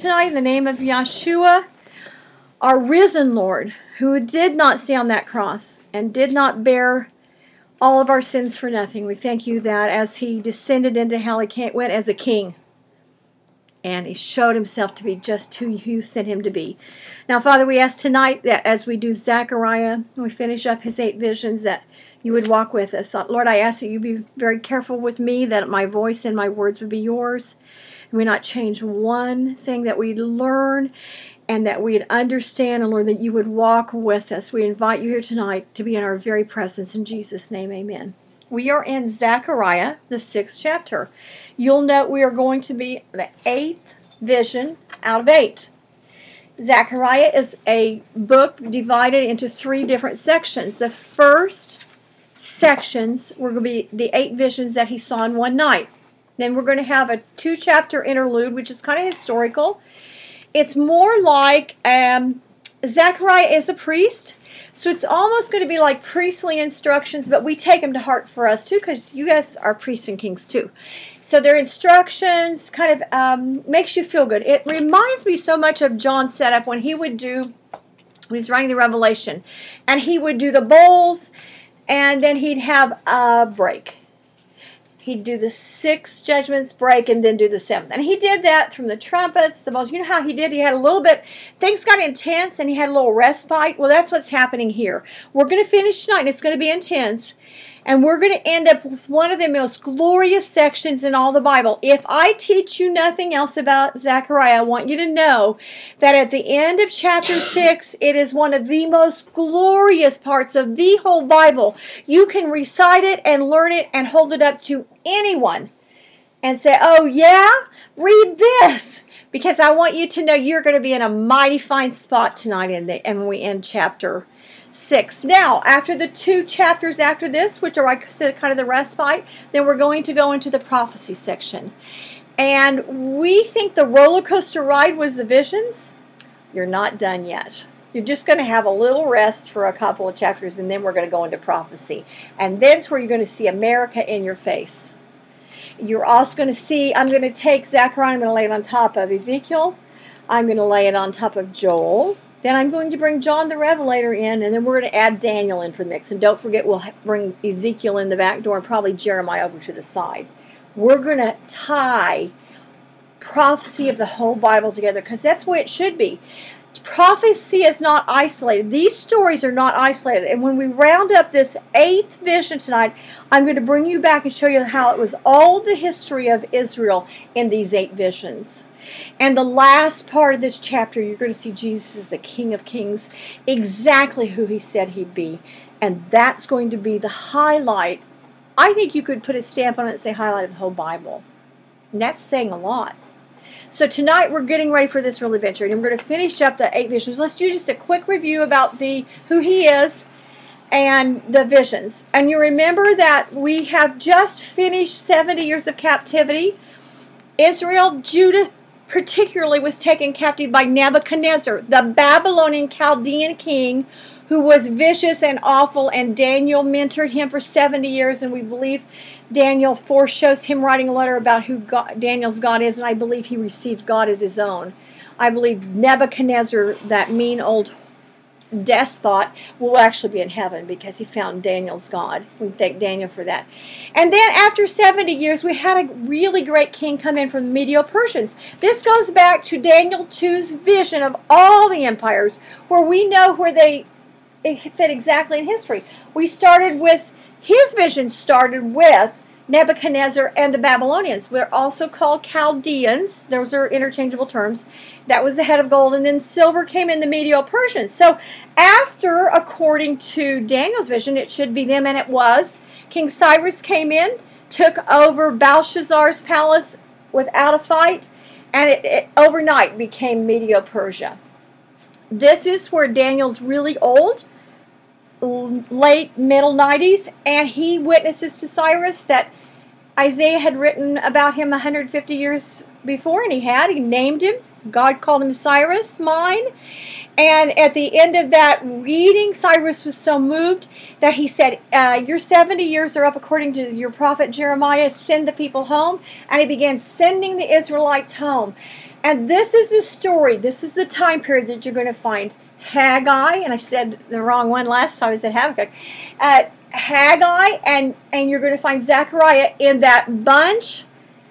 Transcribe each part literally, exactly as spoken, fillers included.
tonight in the name of Yeshua, our risen Lord, who did not stay on that cross and did not bear all of our sins for nothing. We thank you that as he descended into hell, he went as a king. And he showed himself to be just who you sent him to be. Now, Father, we ask tonight that as we do Zechariah, and we finish up his eight visions, that you would walk with us. Lord, I ask that you be very careful with me, that my voice and my words would be yours. And we not change one thing, that we'd learn and that we'd understand, and Lord, that you would walk with us. We invite you here tonight to be in our very presence. In Jesus' name, amen. We are in Zechariah, the sixth chapter. You'll note we are going to be the eighth vision out of eight. Zechariah is a book divided into three different sections. The first sections were going to be the eight visions that he saw in one night. Then we're going to have a two-chapter interlude, which is kind of historical. It's more like um, Zechariah is a priest. So it's almost going to be like priestly instructions, but we take them to heart for us too, because you guys are priests and kings too. So their instructions kind of um, makes you feel good. It reminds me so much of John's setup when he would do, when he's writing the Revelation, and he would do the bowls, and then he'd have a break. He'd do the six judgments, break, and then do the seventh. And he did that from the trumpets, the bowls. You know how he did? He had a little bit, things got intense, and he had a little respite. Well, that's what's happening here. We're going to finish tonight, and it's going to be intense. And we're going to end up with one of the most glorious sections in all the Bible. If I teach you nothing else about Zechariah, I want you to know that at the end of chapter six, it is one of the most glorious parts of the whole Bible. You can recite it and learn it and hold it up to anyone and say, oh yeah, read this. Because I want you to know you're going to be in a mighty fine spot tonight in the, and when we end chapter six. Now, after the two chapters after this, which are like I said, kind of the respite, then we're going to go into the prophecy section. And we think the roller coaster ride was the visions. You're not done yet. You're just going to have a little rest for a couple of chapters, and then we're going to go into prophecy. And that's where you're going to see America in your face. You're also going to see, I'm going to take Zechariah, I'm going to lay it on top of Ezekiel. I'm going to lay it on top of Joel. Then I'm going to bring John the Revelator in, and then we're going to add Daniel in for the mix. And don't forget, we'll bring Ezekiel in the back door and probably Jeremiah over to the side. We're going to tie prophecy of the whole Bible together, because that's the way it should be. Prophecy is not isolated. These stories are not isolated. And when we round up this eighth vision tonight, I'm going to bring you back and show you how it was all the history of Israel in these eight visions. And the last part of this chapter, you're going to see Jesus as the King of Kings, exactly who he said he'd be. And that's going to be the highlight. I think you could put a stamp on it and say highlight of the whole Bible. And that's saying a lot. So tonight we're getting ready for this real adventure. And we're going to finish up the eight visions. Let's do just a quick review about the who he is and the visions. And you remember that we have just finished seventy years of captivity. Israel, Judah, particularly was taken captive by Nebuchadnezzar, the Babylonian Chaldean king, who was vicious and awful, and Daniel mentored him for seventy years, and we believe Daniel foreshows him writing a letter about who God, Daniel's God is, and I believe he received God as his own. I believe Nebuchadnezzar, that mean old despot, will actually be in heaven because he found Daniel's God. We thank Daniel for that. And then after seventy years, we had a really great king come in from the Medo-Persians. This goes back to Daniel two's vision of all the empires, where we know where they fit exactly in history. We started with, his vision started with Nebuchadnezzar and the Babylonians. We're also called Chaldeans. Those are interchangeable terms. That was the head of gold, and then silver came in the Medo-Persians. So after, according to Daniel's vision, it should be them, and it was. King Cyrus came in, took over Belshazzar's palace without a fight, and it, it overnight became Medo-Persia. This is where Daniel's really old, late middle nineties, and he witnesses to Cyrus that Isaiah had written about him one hundred fifty years before, and he had. He named him. God called him Cyrus, mine. And at the end of that reading, Cyrus was so moved that he said, uh, your seventy years are up according to your prophet Jeremiah. Send the people home. And he began sending the Israelites home. And this is the story. This is the time period that you're going to find Haggai. And I said the wrong one last time. I said Habakkuk. Uh, Haggai, and, and you're going to find Zechariah in that bunch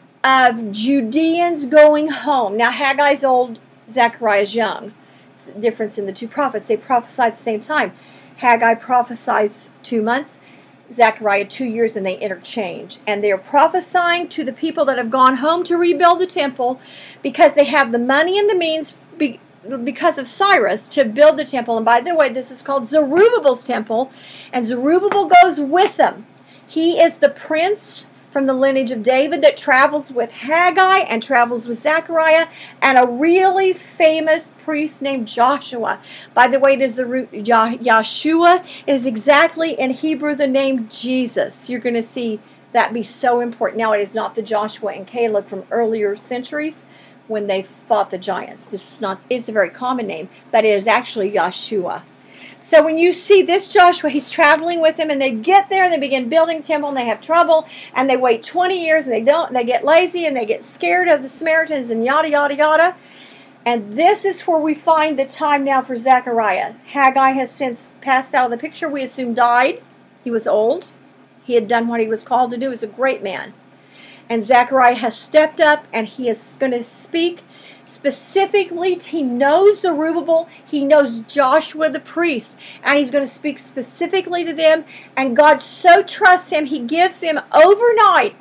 of Judeans going home. Now, Haggai's old, Zechariah's young. The difference in the two prophets. They prophesied at the same time. Haggai prophesies two months, Zechariah two years, and they interchange. And they are prophesying to the people that have gone home to rebuild the temple because they have the money and the means be, because of Cyrus to build the temple. And by the way, this is called Zerubbabel's temple, and Zerubbabel goes with them. He is the prince from the lineage of David that travels with Haggai and travels with Zechariah and a really famous priest named Joshua. By the way, it is the root Yahshua. It is exactly in Hebrew the name Jesus. You're going to see that be so important. Now, it is not the Joshua and Caleb from earlier centuries when they fought the giants. This is not, it's a very common name, but it is actually Yahshua. So when you see this Joshua, he's traveling with him, and they get there and they begin building the temple, and they have trouble, and they wait twenty years, and they don't, and they get lazy, and they get scared of the Samaritans, and yada, yada, yada. And this is where we find the time now for Zechariah. Haggai has since passed out of the picture. We assume died. He was old. He had done what he was called to do. He was a great man. And Zechariah has stepped up, and he is going to speak specifically. He knows Zerubbabel, he knows Joshua the priest, and he's going to speak specifically to them. And God so trusts him, he gives him overnight,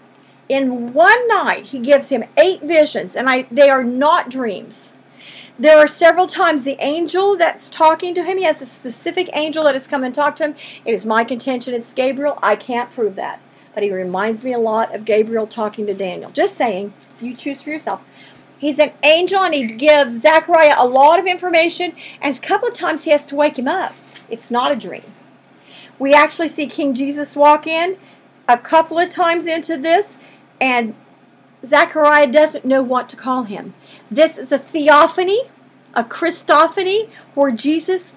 in one night, he gives him eight visions, and I, they are not dreams. There are several times the angel that's talking to him, he has a specific angel that has come and talked to him. It is my contention it's Gabriel. I can't prove that, but he reminds me a lot of Gabriel talking to Daniel. Just saying, you choose for yourself. He's an angel, and he gives Zechariah a lot of information, and a couple of times he has to wake him up. It's not a dream. We actually see King Jesus walk in a couple of times into this, and Zechariah doesn't know what to call him. This is a theophany, a Christophany, where Jesus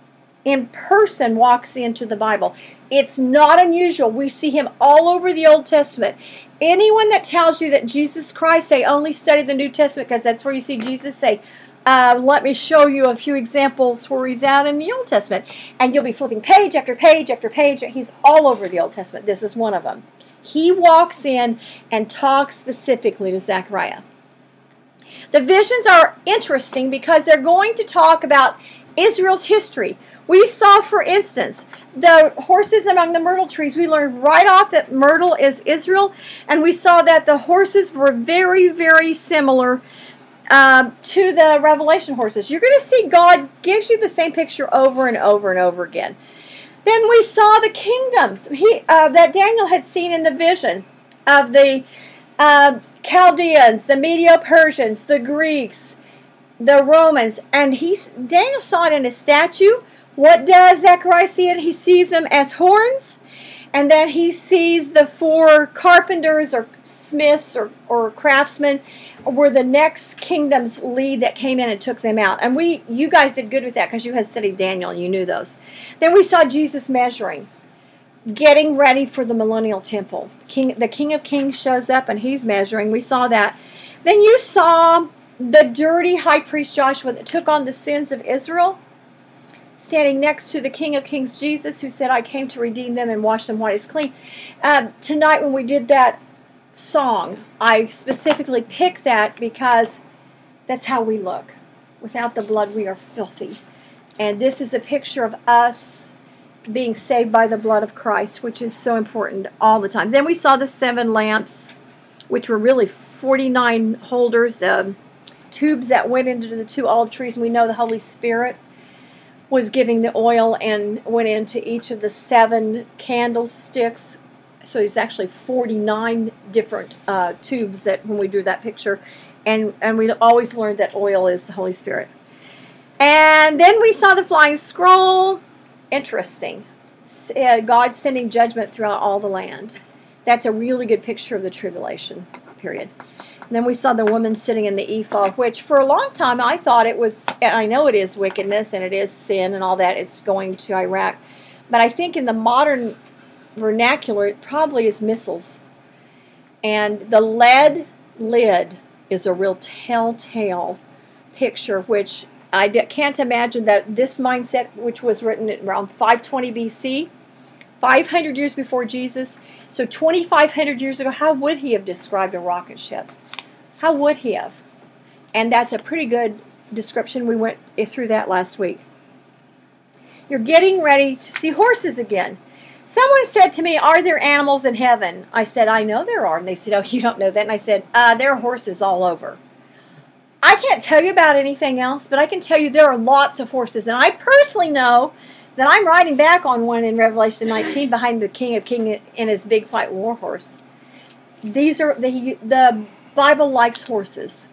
in person walks into the Bible. It's not unusual. We see him all over the Old Testament. Anyone that tells you that Jesus Christ, they only study the New Testament because that's where you see Jesus say, uh, let me show you a few examples where he's out in the Old Testament. And you'll be flipping page after page after page. He's all over the Old Testament. This is one of them. He walks in and talks specifically to Zechariah. The visions are interesting because they're going to talk about Israel's history. We saw, for instance, the horses among the myrtle trees. We learned right off that myrtle is Israel, and we saw that the horses were very, very similar um, to the Revelation horses. You're going to see God gives you the same picture over and over and over again. Then we saw the kingdoms he, uh, that Daniel had seen in the vision of the uh, Chaldeans, the Medo-Persians, the Greeks, the Romans, and he Daniel saw it in a statue. What does Zechariah see it? He sees them as horns, and then he sees the four carpenters or smiths or, or craftsmen were the next kingdom's lead that came in and took them out. And we, you guys did good with that because you had studied Daniel and you knew those. Then we saw Jesus measuring, getting ready for the millennial temple. King, the King of Kings shows up and he's measuring. We saw that. Then you saw the dirty high priest Joshua that took on the sins of Israel, standing next to the King of Kings, Jesus, who said, I came to redeem them and wash them white as clean. Uh, tonight when we did that song, I specifically picked that because that's how we look. Without the blood, we are filthy. And this is a picture of us being saved by the blood of Christ, which is so important all the time. Then we saw the seven lamps, which were really forty-nine holders, um, tubes that went into the two olive trees. And we know the Holy Spirit was giving the oil and went into each of the seven candlesticks. So there's actually forty-nine different uh, tubes that when we drew that picture. And, and we always learned that oil is the Holy Spirit. And then we saw the flying scroll. Interesting. Uh, God sending judgment throughout all the land. That's a really good picture of the tribulation period. then we saw the woman sitting in the ephah, which for a long time I thought it was, and I know it is wickedness and it is sin and all that. It's going to Iraq. But I think in the modern vernacular, it probably is missiles. And the lead lid is a real telltale picture, which I can't imagine that this mindset, which was written around five twenty B C, five hundred years before Jesus, so twenty-five hundred years ago, how would he have described a rocket ship? How would he have? And that's a pretty good description. We went through that last week. You're getting ready to see horses again. Someone said to me, are there animals in heaven? I said, I know there are. And they said, oh, you don't know that. And I said, uh, there are horses all over. I can't tell you about anything else, but I can tell you there are lots of horses. And I personally know that I'm riding back on one in Revelation nineteen behind the King of Kings and his big white war horse. These are the the Bible likes horses.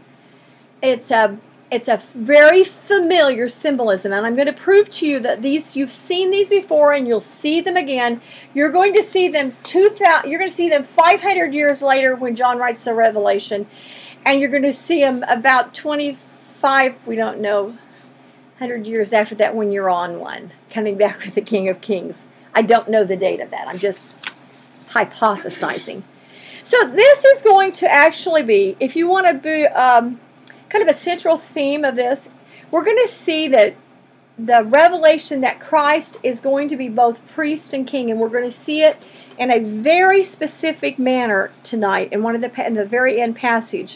It's a it's a very familiar symbolism, and I'm going to prove to you that these you've seen these before, and you'll see them again. You're going to see them two thousand. You're going to see them five hundred years later when John writes the Revelation, and you're going to see them about twenty-five. We don't know. one hundred years after that when you're on one, coming back with the King of Kings. I don't know the date of that. I'm just hypothesizing. So this is going to actually be, if you want to be um, kind of a central theme of this, we're going to see that the revelation that Christ is going to be both priest and king, and we're going to see it in a very specific manner tonight in one of the in the very end passage.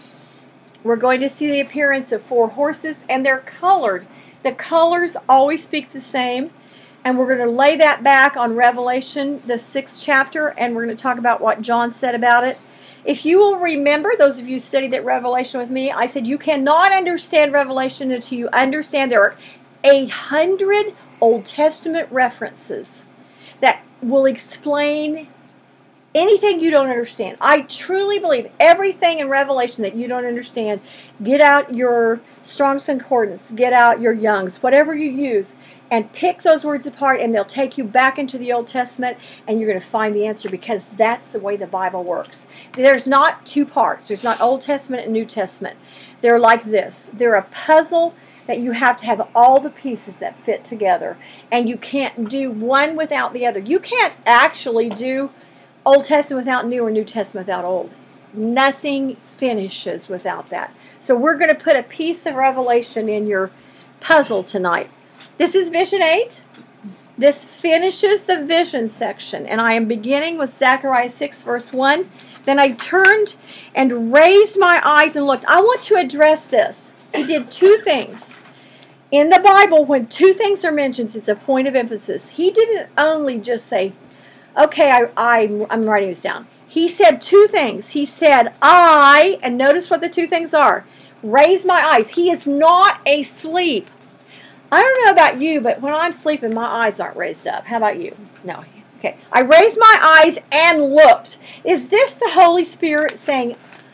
We're going to see the appearance of four horses, and they're colored. The colors always speak the same, and we're going to lay that back on Revelation, the sixth chapter, and we're going to talk about what John said about it. If you will remember, those of you who studied that Revelation with me, I said you cannot understand Revelation until you understand there are eight hundred Old Testament references that will explain anything you don't understand. I truly believe everything in Revelation that you don't understand, get out your Strong's Concordance, get out your Young's, whatever you use, and pick those words apart, and they'll take you back into the Old Testament, and you're going to find the answer, because that's the way the Bible works. There's not two parts. There's not Old Testament and New Testament. They're like this. They're a puzzle that you have to have all the pieces that fit together, and you can't do one without the other. You can't actually do Old Testament without New or New Testament without Old. Nothing finishes without that. So we're going to put a piece of Revelation in your puzzle tonight. This is Vision eight. This finishes the vision section. And I am beginning with Zechariah six verse one. Then I turned and raised my eyes and looked. I want to address this. He did two things. In the Bible, when two things are mentioned, it's a point of emphasis. He didn't only just say, okay, I, I, I'm writing this down. He said two things. He said, I, and notice what the two things are, raise my eyes. He is not asleep. I don't know about you, but when I'm sleeping, my eyes aren't raised up. How about you? No. Okay. I raised my eyes and looked. Is this the Holy Spirit saying,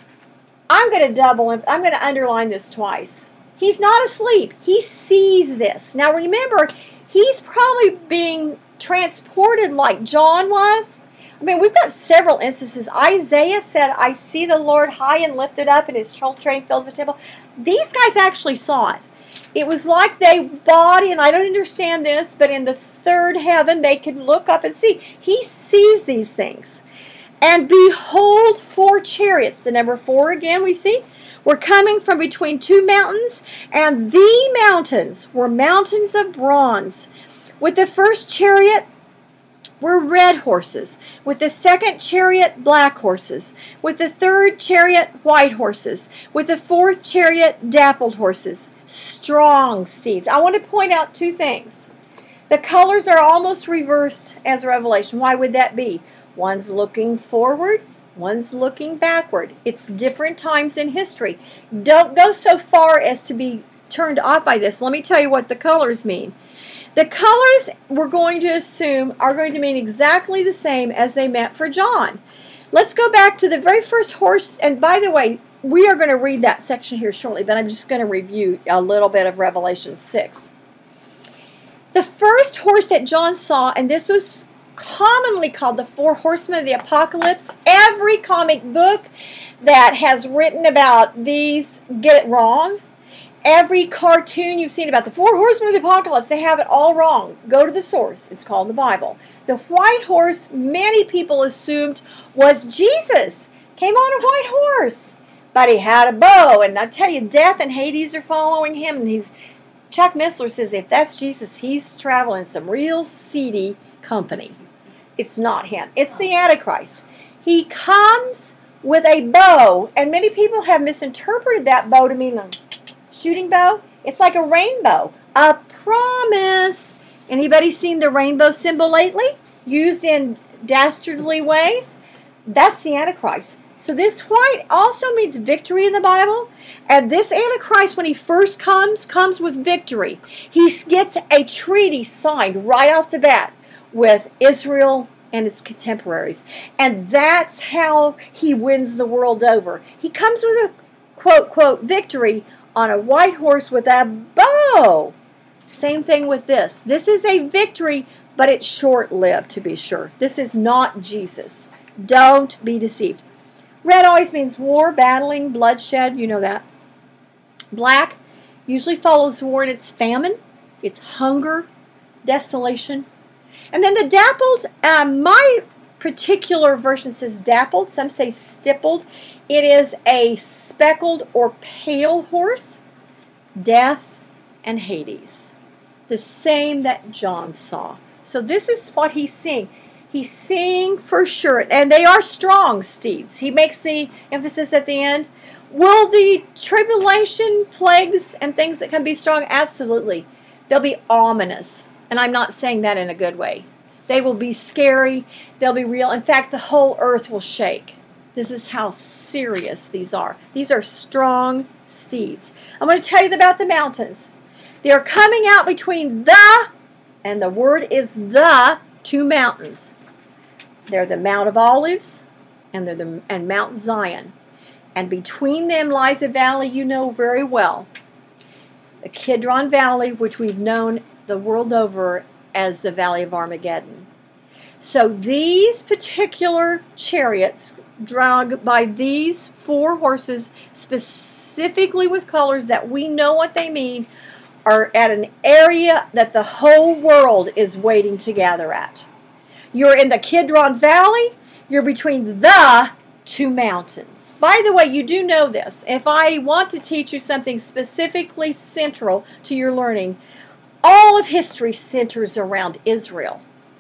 I'm going to double, I'm going to underline this twice. He's not asleep. He sees this. Now remember, he's probably being transported like John was. I mean, we've got several instances. Isaiah said, I see the Lord high and lifted up, and his train fills the temple. These guys actually saw it. It was like they body, and I don't understand this, but in the third heaven, they could look up and see. He sees these things. And behold, four chariots. The number four again, we see. Were coming from between two mountains, and the mountains were mountains of bronze. With the first chariot were red horses. With the second chariot, black horses. With the third chariot, white horses. With the fourth chariot, dappled horses. Strong steeds. I want to point out two things. The colors are almost reversed as Revelation. Why would that be? One's looking forward, one's looking backward. It's different times in history. Don't go so far as to be turned off by this. Let me tell you what the colors mean. The colors, we're going to assume, are going to mean exactly the same as they meant for John. Let's go back to the very first horse. And by the way, we are going to read that section here shortly, but I'm just going to review a little bit of Revelation six. The first horse that John saw, and this was commonly called the Four Horsemen of the Apocalypse. Every comic book that has written about these get it wrong. Every cartoon you've seen about the Four Horsemen of the Apocalypse, they have it all wrong. Go to the source. It's called the Bible. The white horse, many people assumed, was Jesus. Came on a white horse. But he had a bow. And I tell you, death and Hades are following him. And he's Chuck Missler says if that's Jesus, he's traveling some real seedy company. It's not him. It's the Antichrist. He comes with a bow. And many people have misinterpreted that bow to mean a shooting bow. It's like a rainbow. A promise. Anybody seen the rainbow symbol lately? Used in dastardly ways? That's the Antichrist. So this white also means victory in the Bible. And this Antichrist, when he first comes, comes with victory. He gets a treaty signed right off the bat with Israel and its contemporaries. And that's how he wins the world over. He comes with a quote, quote, victory on a white horse with a bow. Same thing with this. This is a victory, but it's short-lived, to be sure. This is not Jesus. Don't be deceived. Red always means war, battling, bloodshed. You know that. Black usually follows war and it's famine. It's hunger, desolation. And then the dappled, uh, my particular version says dappled. Some say stippled. It is a speckled or pale horse. Death and Hades. The same that John saw. So this is what he's seeing. He's seeing for sure, and they are strong steeds. He makes the emphasis at the end. Will the tribulation, plagues, and things that can be strong? Absolutely. They'll be ominous, and I'm not saying that in a good way. They will be scary. They'll be real. In fact, the whole earth will shake. This is how serious these are. These are strong steeds. I'm going to tell you about the mountains. They are coming out between the, and the word is the, two mountains. They're the Mount of Olives and they're the and Mount Zion. And between them lies a valley you know very well. The Kidron Valley, which we've known the world over as the Valley of Armageddon. So these particular chariots, dragged by these four horses, specifically with colors that we know what they mean, are at an area that the whole world is waiting to gather at. You're in the Kidron Valley. You're between the two mountains. By the way, you do know this. If I want to teach you something specifically central to your learning, all of history centers around Israel.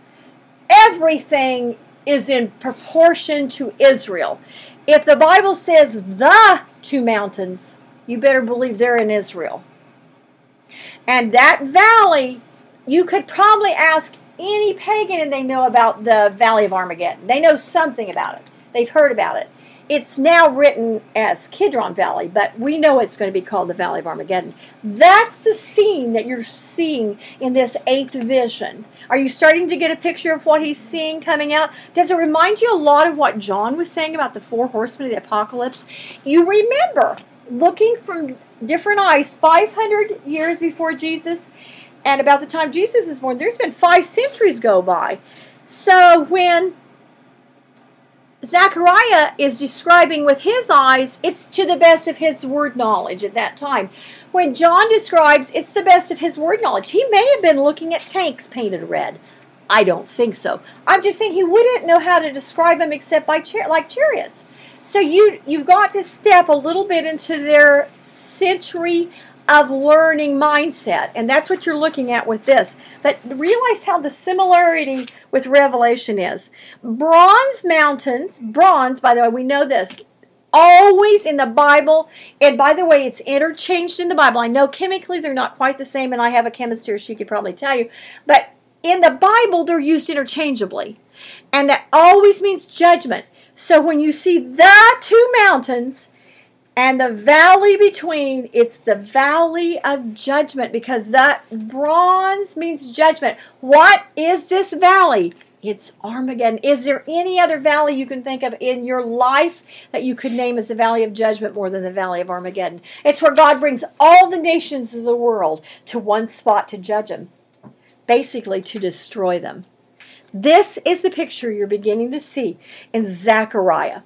Everything is in proportion to Israel. If the Bible says the two mountains, you better believe they're in Israel. And that valley, you could probably ask any pagan and they know about the Valley of Armageddon. They know something about it. They've heard about it. It's now written as Kidron Valley, but we know it's going to be called the Valley of Armageddon. That's the scene that you're seeing in this eighth vision. Are you starting to get a picture of what he's seeing coming out? Does it remind you a lot of what John was saying about the four horsemen of the apocalypse? You remember looking from different eyes five hundred years before Jesus and about the time Jesus is born. There's been five centuries go by. So when Zechariah is describing with his eyes, it's to the best of his word knowledge at that time. When John describes, it's the best of his word knowledge. He may have been looking at tanks painted red. I don't think so. I'm just saying he wouldn't know how to describe them except by char- like chariots. So you, you've got to step a little bit into their century of learning mindset. And that's what you're looking at with this. But realize how the similarity with Revelation is. Bronze mountains, bronze, by the way, we know this, always in the Bible, and by the way, it's interchanged in the Bible. I know chemically they're not quite the same, and I have a chemist here, she could probably tell you, but in the Bible, they're used interchangeably. And that always means judgment. So when you see the two mountains, and the valley between, it's the valley of judgment because that bronze means judgment. What is this valley? It's Armageddon. Is there any other valley you can think of in your life that you could name as the valley of judgment more than the valley of Armageddon? It's where God brings all the nations of the world to one spot to judge them, basically to destroy them. This is the picture you're beginning to see in Zechariah.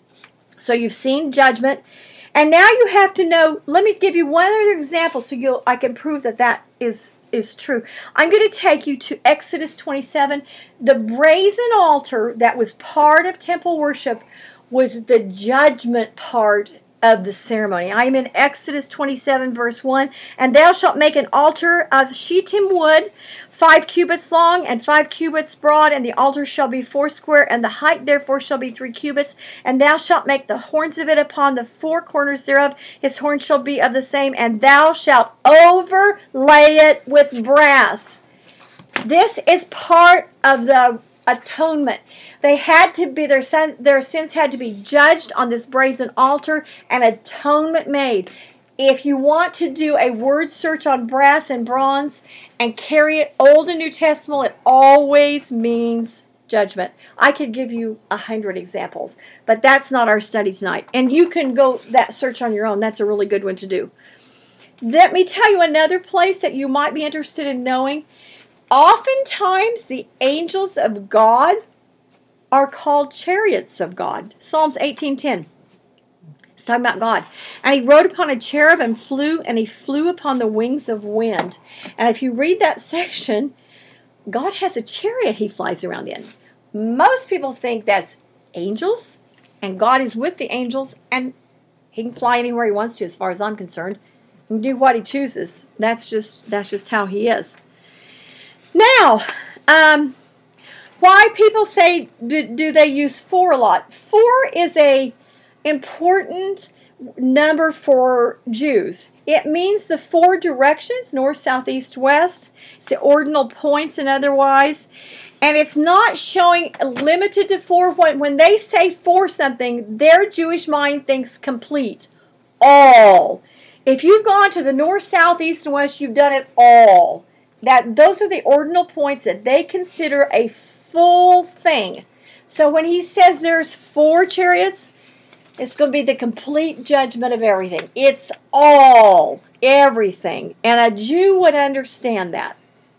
So you've seen judgment, and now you have to know. Let me give you one other example so you'll I can prove that that is is true. I'm going to take you to Exodus twenty-seven. The brazen altar that was part of temple worship was the judgment part of the ceremony. I am in Exodus twenty-seven verse one. And thou shalt make an altar of shittim wood, five cubits long and five cubits broad, and the altar shall be foursquare, and the height therefore shall be three cubits. And thou shalt make the horns of it upon the four corners thereof. His horns shall be of the same, and thou shalt overlay it with brass. This is part of the atonement. They had to be, their, son, their sins had to be judged on this brazen altar and atonement made. If you want to do a word search on brass and bronze and carry it Old and New Testament, it always means judgment. I could give you a hundred examples, but that's not our study tonight. And you can go that search on your own. That's a really good one to do. Let me tell you another place that you might be interested in knowing. Oftentimes the angels of God are called chariots of God. Psalms eighteen ten. It's talking about God. And he rode upon a cherub and flew, and he flew upon the wings of wind. And if you read that section, God has a chariot he flies around in. Most people think that's angels, and God is with the angels, and he can fly anywhere he wants to, as far as I'm concerned. He can do what he chooses. That's just that's just how he is. Now, um, why people say, do, do they use four a lot? Four is a important number for Jews. It means the four directions, north, south, east, west. It's the ordinal points and otherwise. And it's not showing limited to four. When, when they say for something, their Jewish mind thinks complete. All. If you've gone to the north, south, east, and west, you've done it all. That those are the ordinal points that they consider a full thing. So when he says there's four chariots, it's going to be the complete judgment of everything. It's all, everything. And a Jew would understand that.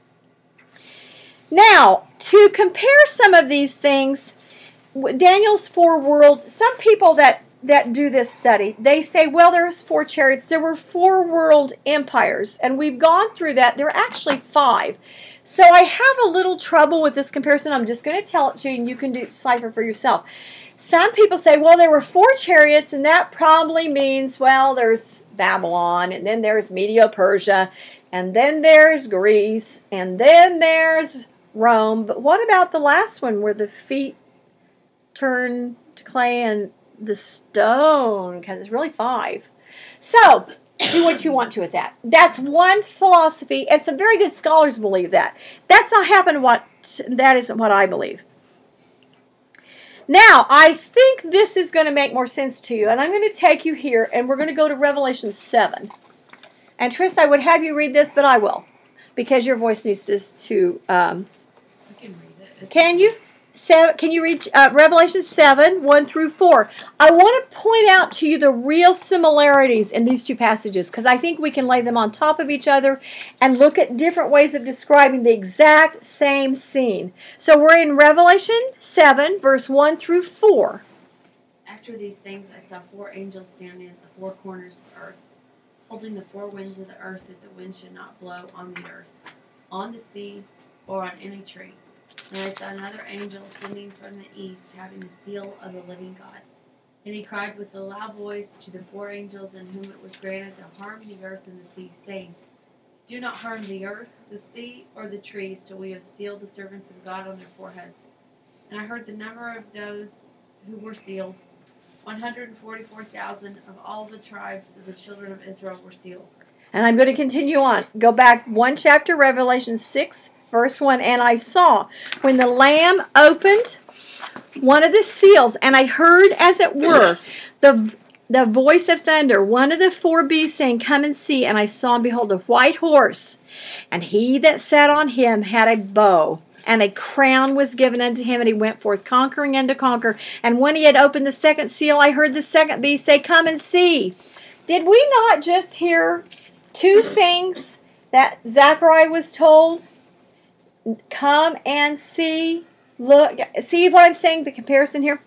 Now, to compare some of these things, Daniel's four worlds, some people that, that do this study, they say, well, there's four chariots. There were four world empires, and we've gone through that. There are actually five. So I have a little trouble with this comparison. I'm just going to tell it to you, and you can decipher for yourself. Some people say, well, there were four chariots, and that probably means, well, there's Babylon, and then there's Medo-Persia, and then there's Greece, and then there's Rome. But what about the last one where the feet turn to clay and the stone? Because it's really five. So do what you want to with that. That's one philosophy, and some very good scholars believe that. That's not happened. What that isn't what I believe. Now, I think this is going to make more sense to you, and I'm going to take you here, and we're going to go to Revelation seven. And Tris, I would have you read this, but I will, because your voice needs to. to um, I can read it. Can you? Seven, can you read uh, Revelation seven, one through four? I want to point out to you the real similarities in these two passages, because I think we can lay them on top of each other and look at different ways of describing the exact same scene. So we're in Revelation seven, verse one through four. After these things I saw four angels standing at the four corners of the earth, holding the four winds of the earth, that the wind should not blow on the earth, on the sea, or on any tree. And I saw another angel ascending from the east, having the seal of the living God. And he cried with a loud voice to the four angels in whom it was granted to harm the earth and the sea, saying, do not harm the earth, the sea, or the trees, till we have sealed the servants of God on their foreheads. And I heard the number of those who were sealed. one hundred forty-four thousand of all the tribes of the children of Israel were sealed. And I'm going to continue on. Go back one chapter, Revelation six, verse one. And I saw, when the Lamb opened one of the seals, and I heard, as it were, the the voice of thunder, one of the four beasts saying, come and see. And I saw, and behold, a white horse, and he that sat on him had a bow, and a crown was given unto him, and he went forth conquering and to conquer. And when he had opened the second seal, I heard the second beast say, come and see. Did we not just hear two things that Zechariah was told? Come and see. Look, see what I'm saying, the comparison here?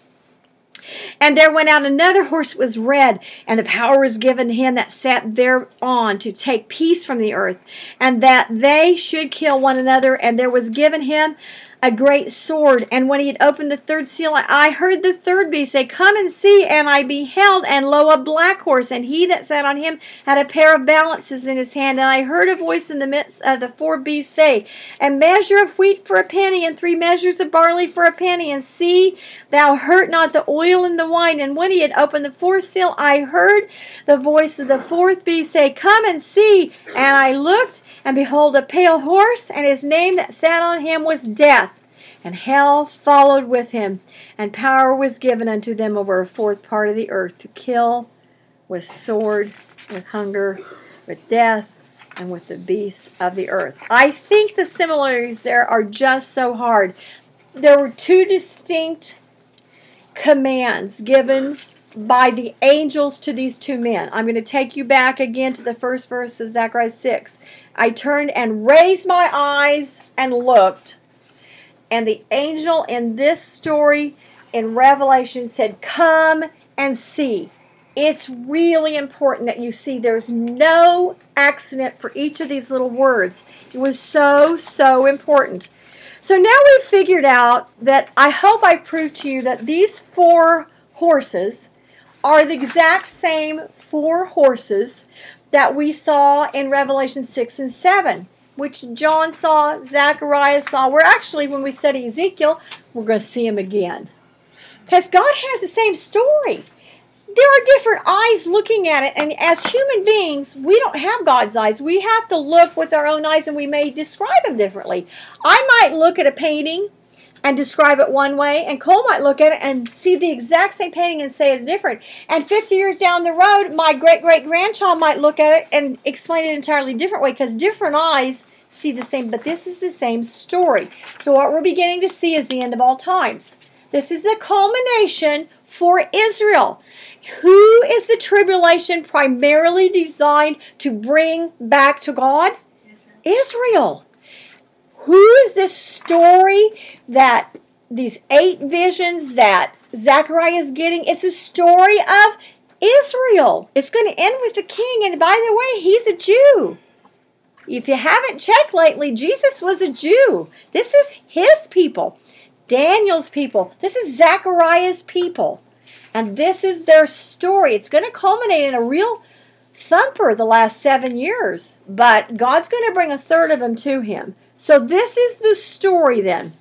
And there went out another horse that was red, and the power was given to him that sat thereon to take peace from the earth, and that they should kill one another. And there was given him a great sword. And when he had opened the third seal, I heard the third beast say, Come and see. And I beheld, and lo, a black horse, and he that sat on him had a pair of balances in his hand. And I heard a voice in the midst of the four beasts say, A measure of wheat for a penny, and three measures of barley for a penny, and see thou hurt not the oil and the wine. And when he had opened the fourth seal, I heard the voice of the fourth beast say, Come and see. And I looked, and behold, a pale horse, and his name that sat on him was Death. And hell followed with him, and power was given unto them over a fourth part of the earth, to kill with sword, with hunger, with death, and with the beasts of the earth. I think the similarities there are just so hard. There were two distinct commands given by the angels to these two men. I'm going to take you back again to the first verse of Zechariah six. I turned and raised my eyes and looked. And the angel in this story in Revelation said, Come and see. It's really important that you see there's no accident for each of these little words. It was so, so important. So now we've figured out that I hope I've proved to you that these four horses are the exact same four horses that we saw in Revelation six and seven. Which John saw, Zechariah saw. We're actually, when we study Ezekiel, we're going to see him again. Because God has the same story. There are different eyes looking at it. And as human beings, we don't have God's eyes. We have to look with our own eyes, and we may describe them differently. I might look at a painting and describe it one way, and Cole might look at it and see the exact same painting and say it different. And fifty years down the road, my great-great-grandchild might look at it and explain it an entirely different way, because different eyes see the same, but this is the same story. So what we're beginning to see is the end of all times. This is the culmination for Israel. Who is the tribulation primarily designed to bring back to God? Israel. Israel. Who is this story that these eight visions that Zechariah is getting? It's a story of Israel. It's going to end with the king. And by the way, he's a Jew. If you haven't checked lately, Jesus was a Jew. This is his people. Daniel's people. This is Zechariah's people. And this is their story. It's going to culminate in a real thumper the last seven years. But God's going to bring a third of them to him. So this is the story then.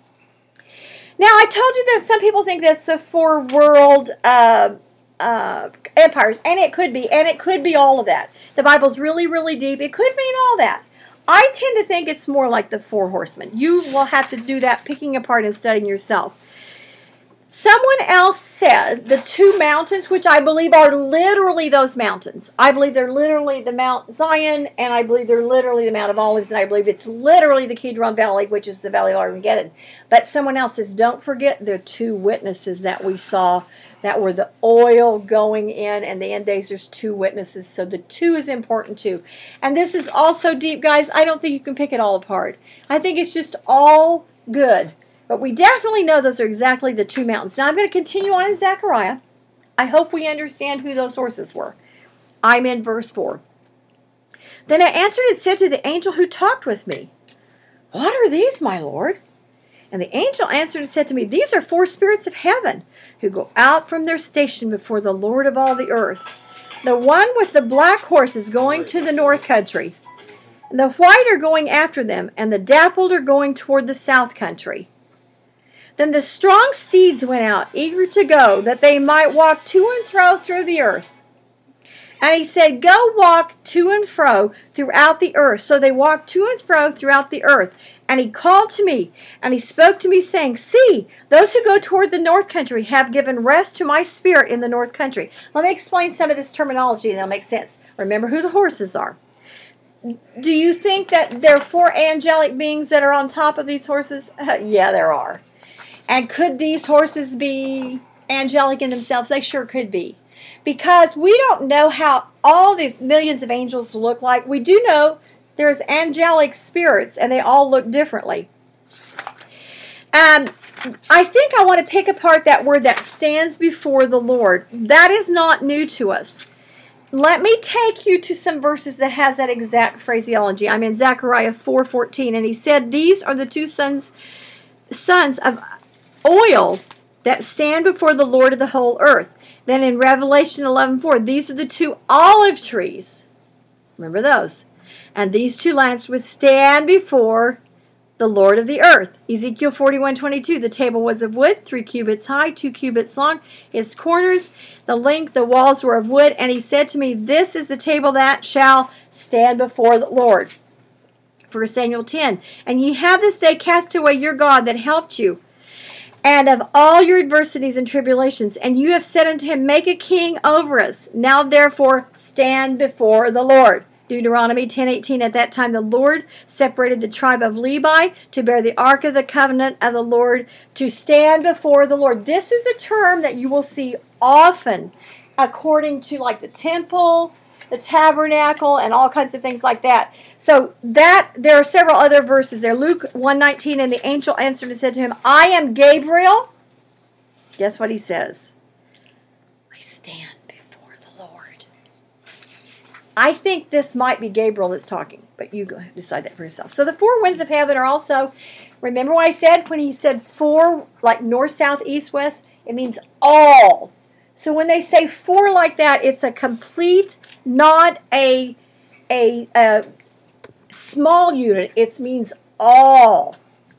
Now, I told you that some people think that's the four world uh, uh, empires, and it could be, and it could be all of that. The Bible's really, really deep. It could mean all that. I tend to think it's more like the four horsemen. You will have to do that picking apart and studying yourself. Someone else said the two mountains, which I believe are literally those mountains. I believe they're literally the Mount Zion, and I believe they're literally the Mount of Olives, and I believe it's literally the Kidron Valley, which is the Valley of Armageddon. But someone else says, don't forget the two witnesses that we saw that were the oil going in, and the end days there's two witnesses. So the two is important too. And this is also deep, guys. I don't think you can pick it all apart. I think it's just all good. But we definitely know those are exactly the two mountains. Now I'm going to continue on in Zechariah. I hope we understand who those horses were. I'm in verse four. Then I answered and said to the angel who talked with me, What are these, my Lord? And the angel answered and said to me, These are four spirits of heaven, who go out from their station before the Lord of all the earth. The one with the black horse is going to the north country, and the white are going after them, and the dappled are going toward the south country. Then the strong steeds went out, eager to go, that they might walk to and fro through the earth. And he said, Go walk to and fro throughout the earth. So they walked to and fro throughout the earth. And he called to me, and he spoke to me, saying, See, those who go toward the north country have given rest to my spirit in the north country. Let me explain some of this terminology, and it'll make sense. Remember who the horses are. Do you think that there are four angelic beings that are on top of these horses? Uh, yeah, there are. And could these horses be angelic in themselves? They sure could be. Because we don't know how all the millions of angels look like. We do know there's angelic spirits, and they all look differently. Um, I think I want to pick apart that word that stands before the Lord. That is not new to us. Let me take you to some verses that has that exact phraseology. I'm in Zechariah four fourteen, and he said, these are the two sons, sons of oil that stand before the Lord of the whole earth. Then in Revelation eleven four, these are the two olive trees. Remember those. And these two lamps would stand before the Lord of the earth. Ezekiel forty-one twenty-two, the table was of wood, three cubits high, two cubits long, its corners, the length, the walls were of wood. And he said to me, this is the table that shall stand before the Lord. First Samuel ten, and ye have this day cast away your God that helped you, and of all your adversities and tribulations, and you have said unto him, make a king over us. Now therefore stand before the Lord. Deuteronomy ten eighteen, at that time the Lord separated the tribe of Levi to bear the ark of the covenant of the Lord, to stand before the Lord. This is a term that you will see often according to like the temple, the tabernacle, and all kinds of things like that. So that there are several other verses there. Luke one nineteen, and the angel answered and said to him, I am Gabriel. Guess what he says? I stand before the Lord. I think this might be Gabriel that's talking, but you go ahead and decide that for yourself. So the four winds of heaven are also, remember what I said when he said four, like north, south, east, west? It means all. So when they say four like that, it's a complete, not a, a, a small unit. It means all.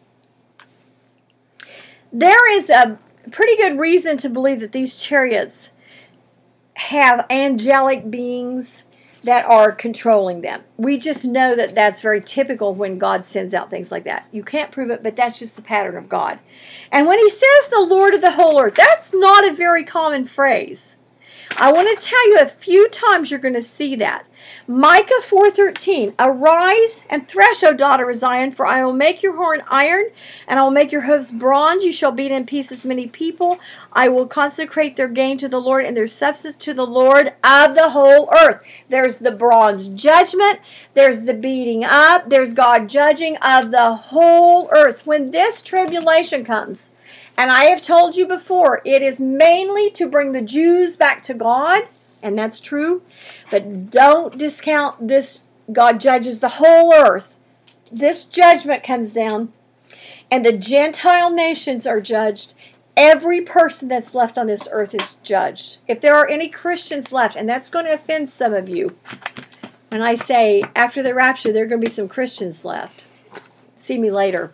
There is a pretty good reason to believe that these chariots have angelic beings that are controlling them. We just know that that's very typical when God sends out things like that. You can't prove it, but that's just the pattern of God. And when he says the Lord of the whole earth, that's not a very common phrase. I want to tell you a few times you're going to see that. Micah four thirteen, arise and thresh, O daughter of Zion, for I will make your horn iron, and I will make your hoofs bronze. You shall beat in pieces many people. I will consecrate their gain to the Lord, and their substance to the Lord of the whole earth. There's the bronze judgment. There's the beating up. There's God judging of the whole earth. When this tribulation comes, and I have told you before, it is mainly to bring the Jews back to God, and that's true. But don't discount this. God judges the whole earth. This judgment comes down, and the Gentile nations are judged. Every person that's left on this earth is judged. If there are any Christians left, and that's going to offend some of you, when I say after the rapture, there are going to be some Christians left. See me later.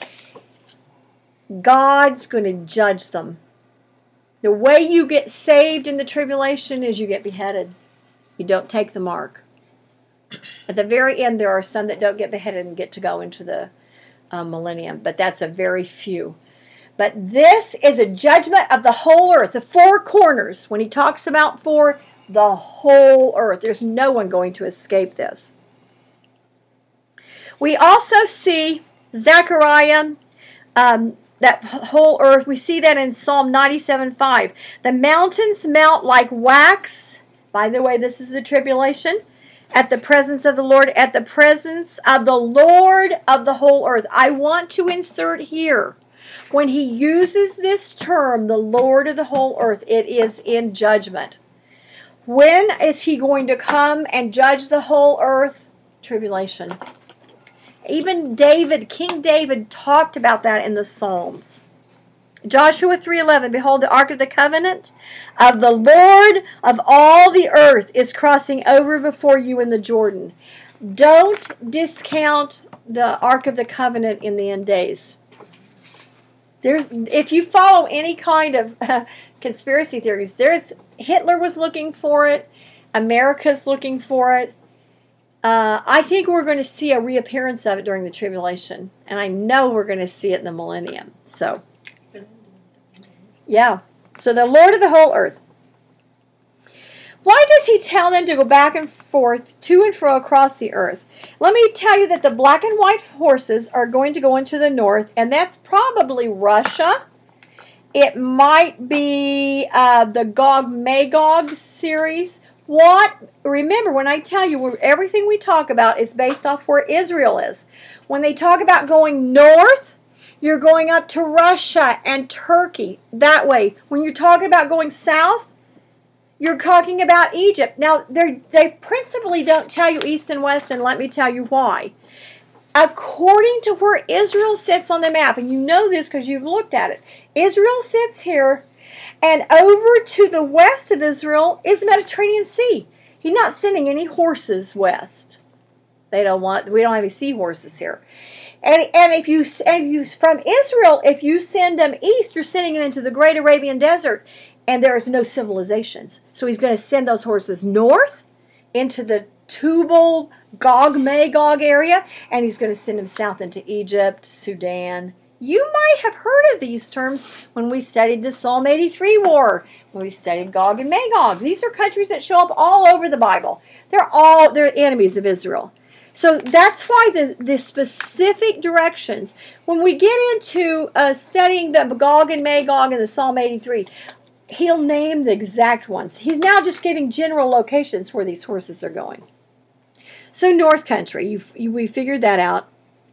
God's going to judge them. The way you get saved in the tribulation is you get beheaded. You don't take the mark. At the very end, there are some that don't get beheaded and get to go into the uh, millennium, but that's a very few. But this is a judgment of the whole earth, the four corners. When he talks about four, the whole earth. There's no one going to escape this. We also see Zechariah, um, that whole earth. We see that in Psalm ninety-seven five. The mountains melt like wax. By the way, this is the tribulation. At the presence of the Lord, at the presence of the Lord of the whole earth. I want to insert here, when he uses this term, the Lord of the whole earth, it is in judgment. When is he going to come and judge the whole earth? Tribulation. Even David, King David, talked about that in the Psalms. Joshua three eleven, behold, the ark of the covenant of the Lord of all the earth is crossing over before you in the Jordan. Don't discount the ark of the covenant in the end days. There's, if you follow any kind of uh, conspiracy theories, there's Hitler was looking for it. America's looking for it. Uh, I think we're going to see a reappearance of it during the tribulation. And I know we're going to see it in the millennium. So, yeah. So the Lord of the whole earth. Why does he tell them to go back and forth, to and fro across the earth? Let me tell you that the black and white horses are going to go into the north, and that's probably Russia. It might be uh, the Gog-Magog series. What? Remember, when I tell you everything we talk about is based off where Israel is. When they talk about going north, You're going up to Russia and Turkey that way. When you're talking about going south, you're talking about Egypt. Now, they principally don't tell you east and west, and let me tell you why. According to where Israel sits on the map, and you know this because you've looked at it, Israel sits here, and over to the west of Israel is the Mediterranean Sea. He's not sending any horses west. They don't want, we don't have any seahorses here. And, and if you, and you, from Israel, if you send them east, you're sending them into the great Arabian desert, and there is no civilizations. So he's going to send those horses north into the Tubal, Gog, Magog area, and he's going to send them south into Egypt, Sudan. You might have heard of these terms when we studied the Psalm eighty-three war, when we studied Gog and Magog. These are countries that show up all over the Bible. They're all, they're enemies of Israel. So that's why the, the specific directions, when we get into uh, studying the Gog and Magog in the Psalm eighty-three, he'll name the exact ones. He's now just giving general locations where these horses are going. So North Country, you, you, we figured that out.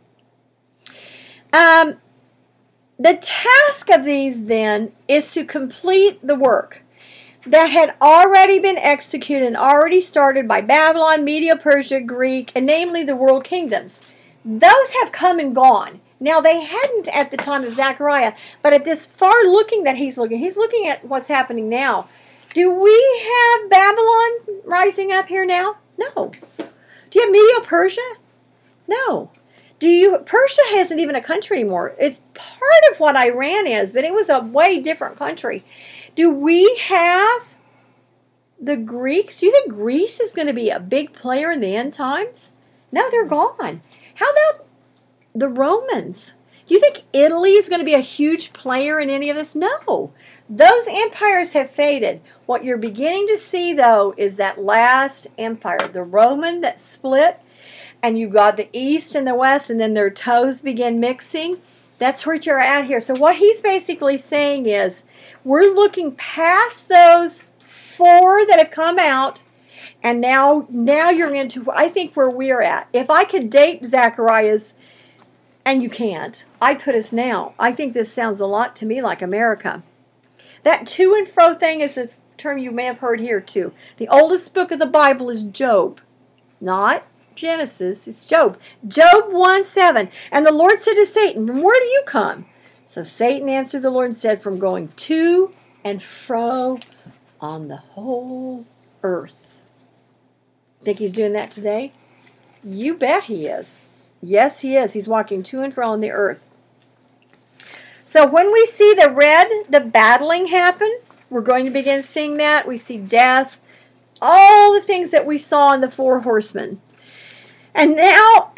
Um, the task of these then is to complete the work that had already been executed and already started by Babylon, Media, Persia, Greek, and namely the world kingdoms. Those have come and gone. Now, they hadn't at the time of Zechariah, but at this far looking that he's looking, he's looking at what's happening now. Do we have Babylon rising up here now? No. Do you have Media, Persia? No. Do you? Persia isn't even a country anymore. It's part of what Iran is, but it was a way different country. Do we have the Greeks? Do you think Greece is going to be a big player in the end times? No, they're gone. How about the Romans? Do you think Italy is going to be a huge player in any of this? No. Those empires have faded. What you're beginning to see, though, is that last empire, the Roman that split, and you've got the East and the West, and then their toes begin mixing. That's where you're at here. So what he's basically saying is, we're looking past those four that have come out, and now, now you're into, I think, where we're at. If I could date Zechariah's, and you can't, I'd put us now. I think this sounds a lot to me like America. That to and fro thing is a term you may have heard here too. The oldest book of the Bible is Job, not Genesis, it's Job. Job one seven. And the Lord said to Satan, "From where do you come?" So Satan answered the Lord and said, "From going to and fro on the whole earth." Think he's doing that today? You bet he is. Yes, he is. He's walking to and fro on the earth. So when we see the red, the battling happen, we're going to begin seeing that. We see death, all the things that we saw in the four horsemen. And now,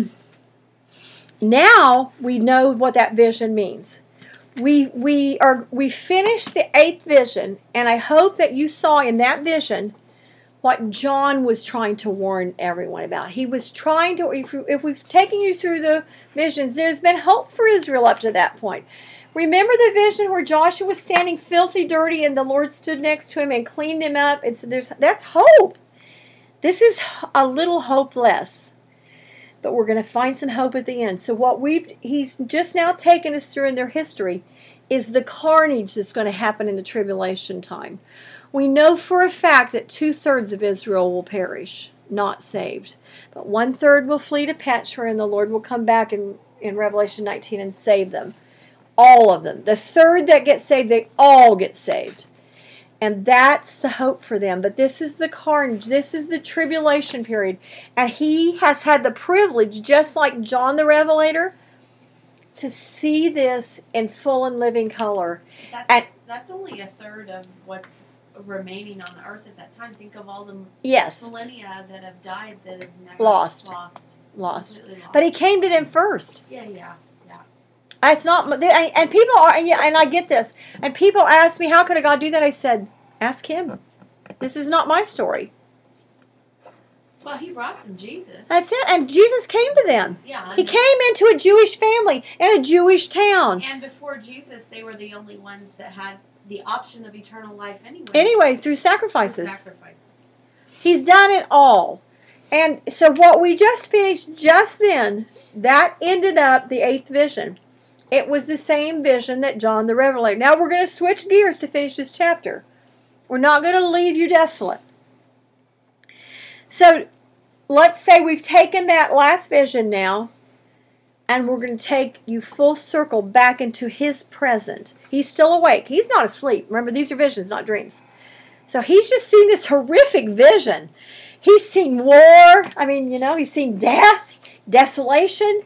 now we know what that vision means. We we are we finished the eighth vision, and I hope that you saw in that vision what John was trying to warn everyone about. He was trying to, if, if we've taken you through the visions, there's been hope for Israel up to that point. Remember the vision where Joshua was standing filthy, dirty, and the Lord stood next to him and cleaned him up? It's there's that's hope. This is a little hopeless, but we're going to find some hope at the end. So what we've he's just now taken us through in their history is the carnage that's going to happen in the tribulation time. We know for a fact that two-thirds of Israel will perish, not saved. But one-third will flee to Petra, and the Lord will come back in, in Revelation nineteen and save them. All of them. The third that gets saved, they all get saved. And that's the hope for them. But this is the carnage. This is the tribulation period. And he has had the privilege, just like John the Revelator, to see this in full and living color. That's, and, that's only a third of what's remaining on the earth at that time. Think of all the yes. millennia that have died that have never lost. Lost. Lost. lost. But he came to them first. Yeah, yeah, yeah. It's not, and people are, and I get this, and people ask me, how could a God do that? I said, ask him. This is not my story. Well, he brought them Jesus. That's it. And Jesus came to them. Yeah. He came into a Jewish family in a Jewish town. And before Jesus, they were the only ones that had the option of eternal life anyway. Anyway, through sacrifices. Through sacrifices. He's done it all. And so what we just finished just then, that ended up the eighth vision. It was the same vision that John the Revelator. Now we're going to switch gears to finish this chapter. We're not going to leave you desolate. So let's say we've taken that last vision now, and we're going to take you full circle back into his present. He's still awake. He's not asleep. Remember, these are visions, not dreams. So he's just seen this horrific vision. He's seen war. I mean, you know, he's seen death, desolation.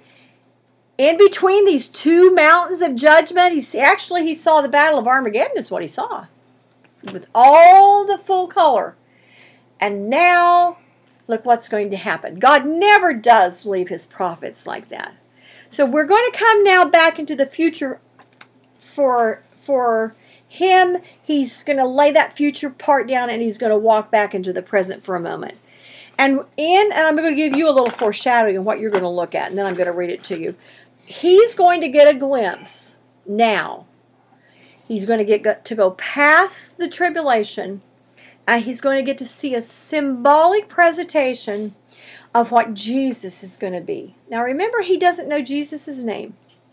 In between these two mountains of judgment, he's actually he saw the Battle of Armageddon is what he saw. With all the full color. And now, look what's going to happen. God never does leave his prophets like that. So we're going to come now back into the future for, for him. He's going to lay that future part down and he's going to walk back into the present for a moment. And in, and I'm going to give you a little foreshadowing of what you're going to look at, and then I'm going to read it to you. He's going to get a glimpse now. He's going to get to go past the tribulation, and he's going to get to see a symbolic presentation of what Jesus is going to be. Now remember, he doesn't know Jesus' name.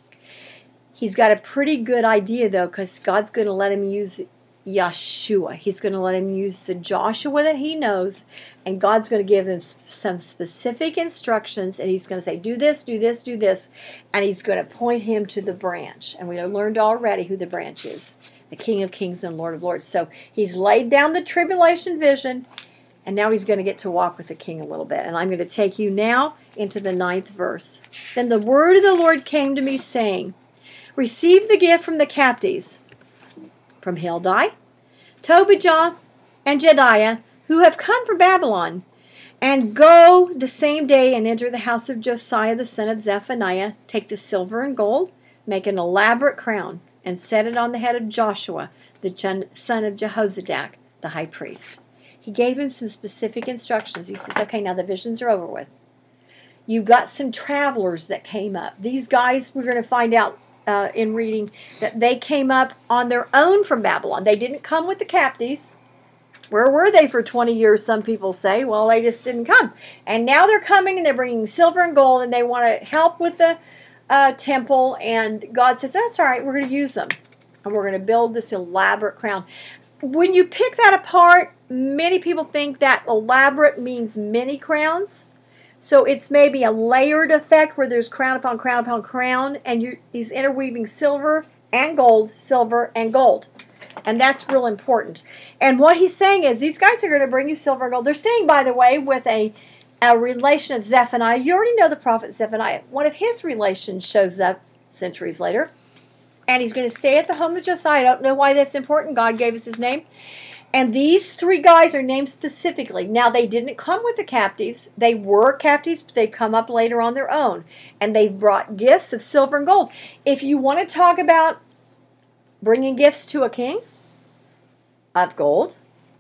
He's got a pretty good idea, though, because God's going to let him use Yeshua. He's going to let him use the Joshua that he knows, and God's going to give him some specific instructions, and he's going to say, do this, do this, do this, and he's going to point him to the branch. And we have learned already who the branch is, the King of Kings and Lord of Lords. So he's laid down the tribulation vision, and now he's going to get to walk with the King a little bit. And I'm going to take you now into the ninth verse. Then the word of the Lord came to me, saying, receive the gift from the captives, from Heldai, Tobijah, and Jediah, who have come from Babylon, and go the same day and enter the house of Josiah the son of Zephaniah, take the silver and gold, make an elaborate crown, and set it on the head of Joshua, the son of Jehozadak, the high priest. He gave him some specific instructions. He says, okay, now the visions are over with. You've got some travelers that came up. These guys, we're going to find out Uh, in reading that they came up on their own from Babylon. They didn't come with the captives. Where were they for twenty years, some people say? Well, they just didn't come. And now they're coming and they're bringing silver and gold and they want to help with the uh, temple. And God says, that's all right, we're going to use them. And we're going to build this elaborate crown. When you pick that apart, many people think that elaborate means many crowns. So it's maybe a layered effect where there's crown upon crown upon crown, and you, he's interweaving silver and gold, silver and gold. And that's real important. And what he's saying is, these guys are going to bring you silver and gold. They're saying, by the way, with a, a relation of Zephaniah. You already know the prophet Zephaniah. One of his relations shows up centuries later. And he's going to stay at the home of Josiah. I don't know why that's important. God gave us his name. And these three guys are named specifically. Now, they didn't come with the captives. They were captives, but they've come up later on their own. And they've brought gifts of silver and gold. If you want to talk about bringing gifts to a king of gold,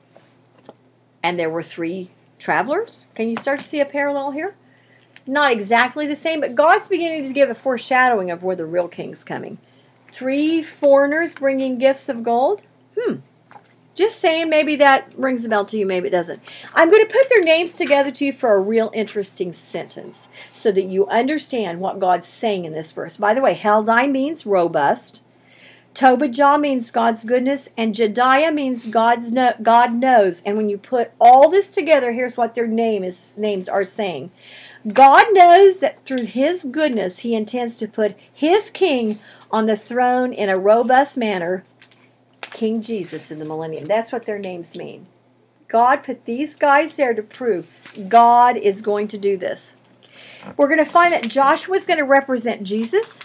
and there were three travelers, can you start to see a parallel here? Not exactly the same, but God's beginning to give a foreshadowing of where the real king's coming. Three foreigners bringing gifts of gold? Hmm. Just saying, maybe that rings a bell to you, maybe it doesn't. I'm going to put their names together to you for a real interesting sentence so that you understand what God's saying in this verse. By the way, Heldai means robust. Tobijah means God's goodness. And Jediah means God's no, God knows. And when you put all this together, here's what their name is, names are saying. God knows that through his goodness, he intends to put his king on the throne in a robust manner, King Jesus in the millennium. That's what their names mean. God put these guys there to prove God is going to do this. We're going to find that Joshua is going to represent Jesus.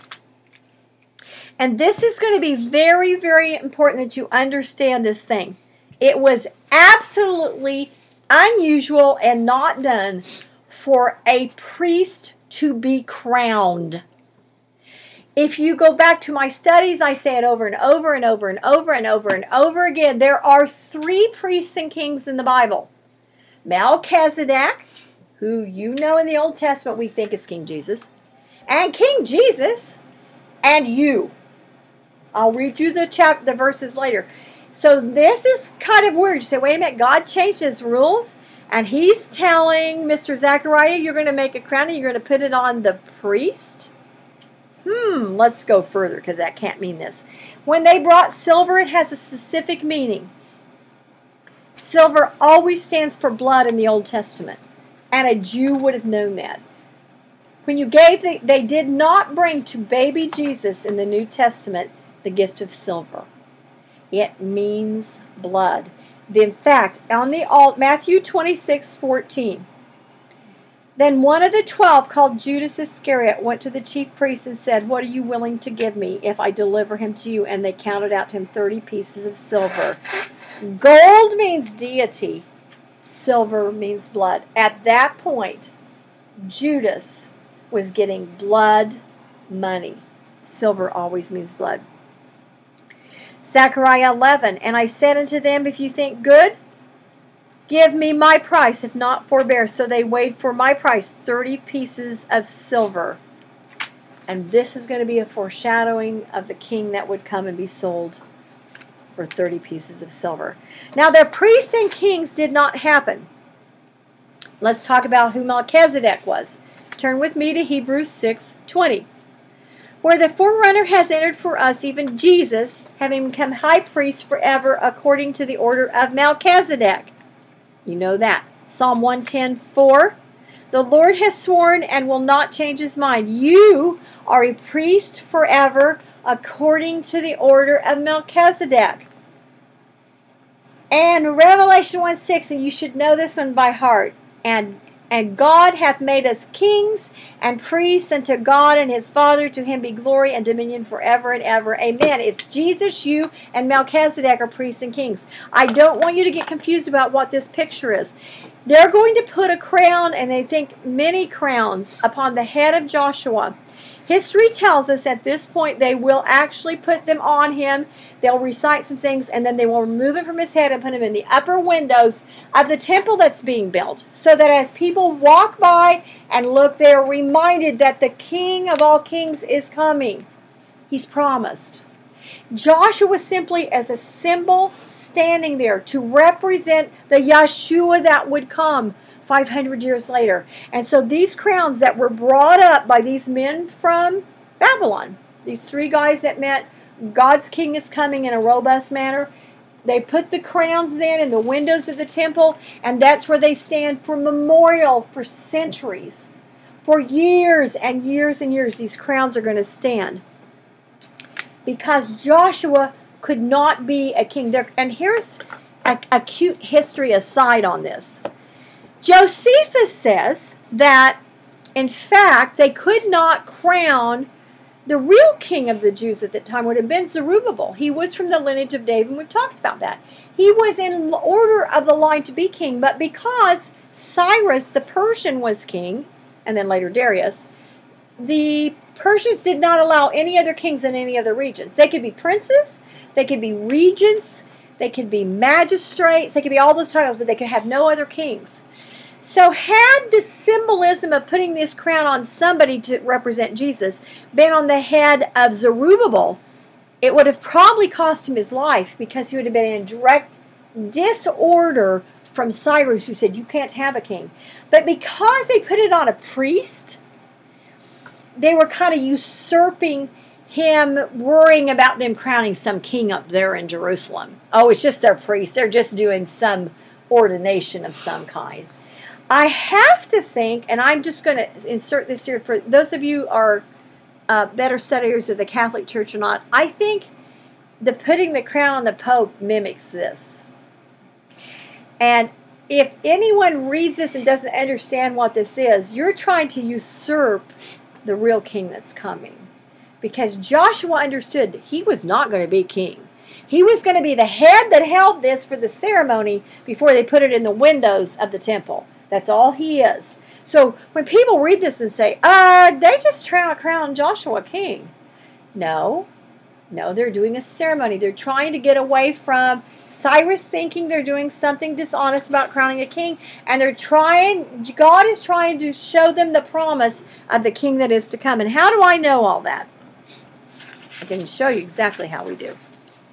And this is going to be very, very important that you understand this thing. It was absolutely unusual and not done for a priest to be crowned. If you go back to my studies, I say it over and over and over and over and over and over again. There are three priests and kings in the Bible. Melchizedek, who you know in the Old Testament we think is King Jesus, and King Jesus, and you. I'll read you the chap the verses later. So this is kind of weird. You say, wait a minute, God changed his rules, and he's telling Mister Zechariah, you're going to make a crown and you're going to put it on the priest? Hmm, let's go further because that can't mean this. When they brought silver, it has a specific meaning. Silver always stands for blood in the Old Testament, and a Jew would have known that. When you gave, the, they did not bring to baby Jesus in the New Testament the gift of silver. It means blood. In fact, on the altar, Matthew twenty-six fourteen. Then one of the twelve, called Judas Iscariot, went to the chief priests and said, "What are you willing to give me if I deliver him to you?" And they counted out to him thirty pieces of silver. Gold means deity. Silver means blood. At that point, Judas was getting blood money. Silver always means blood. Zechariah eleven, and I said unto them, if you think good, give me my price, if not, forbear. So they weighed for my price thirty pieces of silver. And this is going to be a foreshadowing of the king that would come and be sold for thirty pieces of silver. Now, the priests and kings did not happen. Let's talk about who Melchizedek was. Turn with me to Hebrews six twenty. Where the forerunner has entered for us, even Jesus, having become high priest forever according to the order of Melchizedek. You know that. Psalm one ten four. The Lord has sworn and will not change his mind. You are a priest forever according to the order of Melchizedek. And Revelation one six, and you should know this one by heart. And And God hath made us kings and priests unto God and his Father. To him be glory and dominion forever and ever. Amen. It's Jesus, you, and Melchizedek are priests and kings. I don't want you to get confused about what this picture is. They're going to put a crown, and they think many crowns, upon the head of Joshua. History tells us at this point they will actually put them on him. They'll recite some things, and then they will remove him from his head and put him in the upper windows of the temple that's being built, so that as people walk by and look, they're reminded that the King of all kings is coming. He's promised. Joshua was simply as a symbol standing there to represent the Yeshua that would come five hundred years later. And so these crowns that were brought up by these men from Babylon, these three guys that meant God's king is coming in a robust manner, they put the crowns then in the windows of the temple, and that's where they stand for memorial for centuries. For years and years and years, these crowns are going to stand. Because Joshua could not be a king. There, and here's a, a cute history aside on this. Josephus says that, in fact, they could not crown the real king of the Jews at that time would have been Zerubbabel. He was from the lineage of David, and we've talked about that. He was in order of the line to be king, but because Cyrus the Persian was king, and then later Darius, the Persians did not allow any other kings in any other regions. They could be princes, they could be regents, they could be magistrates, they could be all those titles, but they could have no other kings. So had the symbolism of putting this crown on somebody to represent Jesus been on the head of Zerubbabel, it would have probably cost him his life, because he would have been in direct disorder from Cyrus, who said, you can't have a king. But because they put it on a priest, they were kind of usurping him, worrying about them crowning some king up there in Jerusalem. Oh, it's just their priest. They're just doing some ordination of some kind. I have to think, and I'm just going to insert this here for those of you who are uh, better studiers of the Catholic Church or not, I think the putting the crown on the Pope mimics this. And if anyone reads this and doesn't understand what this is, you're trying to usurp the real king that's coming. Because Joshua understood he was not going to be king. He was going to be the head that held this for the ceremony before they put it in the windows of the temple. That's all he is. So when people read this and say, uh, they just crown crown Joshua king. No. No, they're doing a ceremony. They're trying to get away from Cyrus thinking they're doing something dishonest about crowning a king. And they're trying, God is trying to show them the promise of the king that is to come. And how do I know all that? I can show you exactly how we do.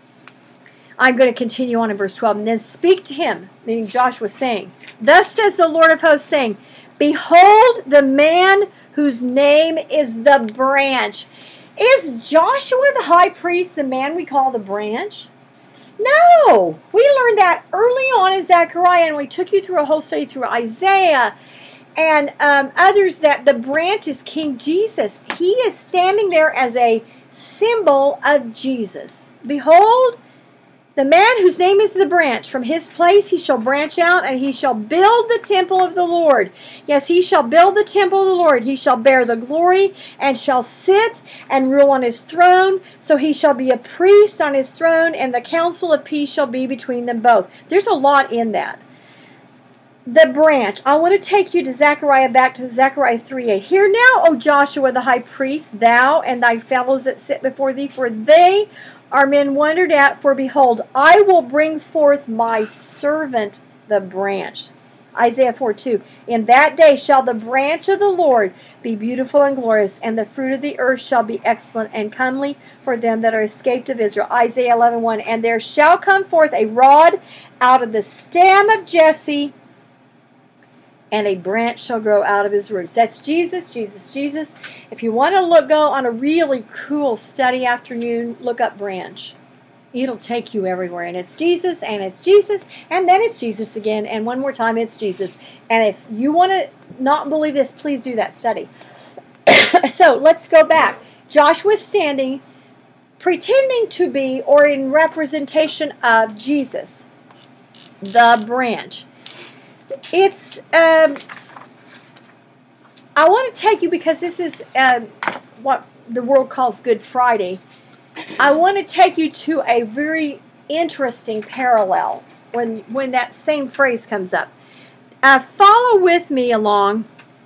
I'm going to continue on in verse twelve. And then speak to him, meaning Joshua, saying, thus says the Lord of hosts, saying, behold the man whose name is the branch. Is Joshua the high priest the man we call the branch? No! We learned that early on in Zechariah, and we took you through a whole study through Isaiah and um, others, that the branch is King Jesus. He is standing there as a symbol of Jesus. Behold, the man whose name is the branch, from his place he shall branch out, and he shall build the temple of the Lord. Yes, he shall build the temple of the Lord. He shall bear the glory, and shall sit and rule on his throne. So he shall be a priest on his throne, and the council of peace shall be between them both. There's a lot in that. The branch. I want to take you to Zechariah, back to Zechariah three eight. Hear now, O Joshua the high priest, thou and thy fellows that sit before thee, for they are men wondered at, for behold, I will bring forth my servant the branch. Isaiah four two. In that day shall the branch of the Lord be beautiful and glorious, and the fruit of the earth shall be excellent and comely for them that are escaped of Israel. Isaiah eleven one. And there shall come forth a rod out of the stem of Jesse, and a branch shall grow out of his roots. That's Jesus, Jesus, Jesus. If you want to look, go on a really cool study afternoon, look up branch. It'll take you everywhere. And it's Jesus, and it's Jesus, and then it's Jesus again, and one more time it's Jesus. And if you want to not believe this, please do that study. So let's go back. Joshua's standing, pretending to be, or in representation of Jesus, the branch. It's, um, I want to take you, because this is um, what the world calls Good Friday. I want to take you to a very interesting parallel when when that same phrase comes up. Uh, follow with me along,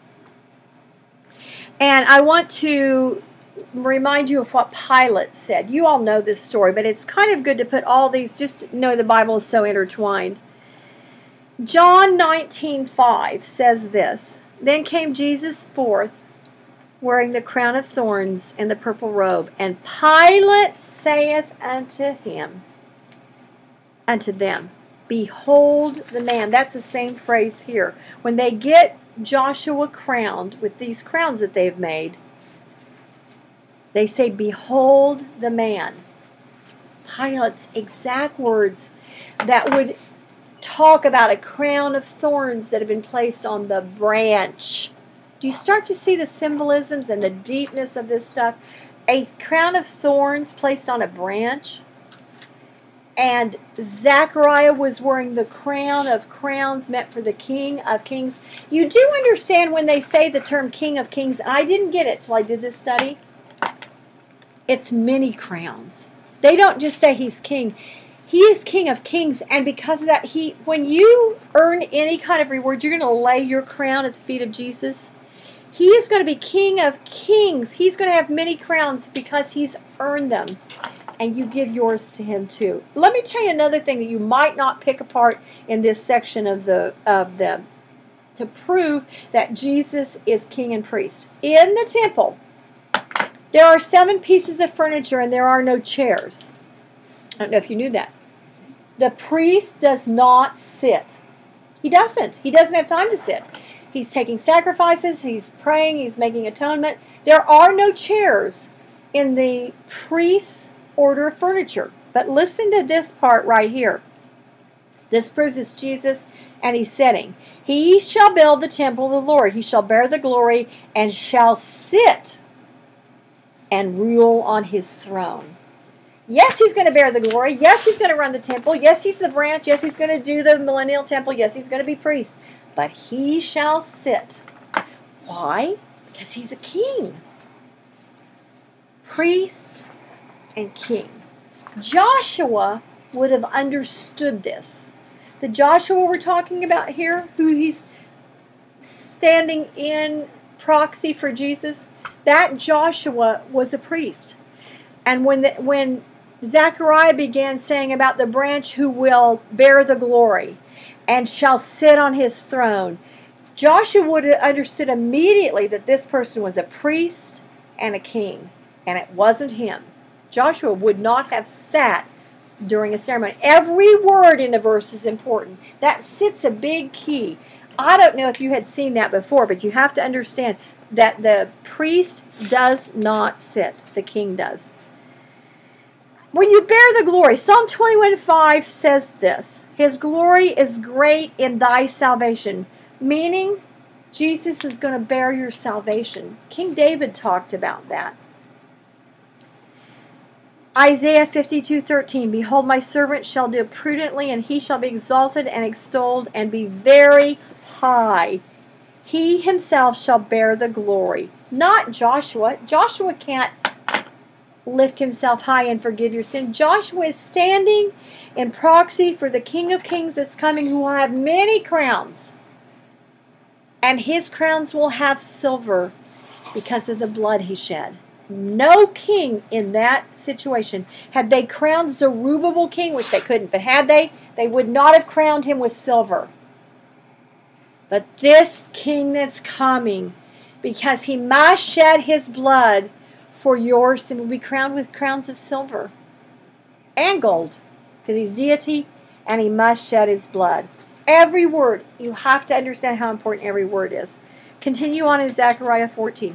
and I want to remind you of what Pilate said. You all know this story, but it's kind of good to put all these, just to know the Bible is so intertwined. John nineteen five says this, Then came Jesus forth, wearing the crown of thorns and the purple robe, and Pilate saith unto him, unto them, Behold the man. That's the same phrase here. When they get Joshua crowned with these crowns that they've made, they say, Behold the man. Pilate's exact words that would talk about a crown of thorns that have been placed on the branch. Do you start to see the symbolisms and the deepness of this stuff? A crown of thorns placed on a branch. And Zechariah was wearing the crown of crowns meant for the King of Kings. You do understand when they say the term King of Kings, and I didn't get it till I did this study. It's many crowns. They don't just say he's king. He is King of Kings, and because of that, he, when you earn any kind of reward, you're going to lay your crown at the feet of Jesus. He is going to be King of Kings. He's going to have many crowns because he's earned them, and you give yours to him too. Let me tell you another thing that you might not pick apart in this section of the of the to prove that Jesus is King and priest. In the temple, there are seven pieces of furniture, and there are no chairs. I don't know if you knew that. The priest does not sit. He doesn't. He doesn't have time to sit. He's taking sacrifices. He's praying. He's making atonement. There are no chairs in the priest's order of furniture. But listen to this part right here. This proves it's Jesus, and he's sitting. He shall build the temple of the Lord. He shall bear the glory and shall sit and rule on his throne. Yes, he's going to bear the glory. Yes, he's going to run the temple. Yes, he's the branch. Yes, he's going to do the millennial temple. Yes, he's going to be priest. But he shall sit. Why? Because he's a king. Priest and king. Joshua would have understood this. The Joshua we're talking about here, who he's standing in proxy for Jesus, that Joshua was a priest. And when the, when Zechariah began saying about the branch who will bear the glory and shall sit on his throne, Joshua would have understood immediately that this person was a priest and a king, and it wasn't him. Joshua would not have sat during a ceremony. Every word in a verse is important. That sits a big key. I don't know if you had seen that before, but you have to understand that the priest does not sit. The king does. When you bear the glory, Psalm twenty-one five says this, his glory is great in thy salvation, meaning Jesus is going to bear your salvation. King David talked about that. Isaiah fifty-two thirteen, behold, my servant shall do prudently, and he shall be exalted and extolled and be very high. He himself shall bear the glory. Not Joshua. Joshua can't lift himself high and forgive your sin. Joshua is standing in proxy for the King of Kings that's coming, who will have many crowns. And his crowns will have silver because of the blood he shed. No king in that situation, had they crowned Zerubbabel king, which they couldn't, but had they, they would not have crowned him with silver. But this king that's coming, because he must shed his blood for your sin, will be crowned with crowns of silver and gold, because he's deity and he must shed his blood. Every word, you have to understand how important every word is. Continue on in Zechariah fourteen.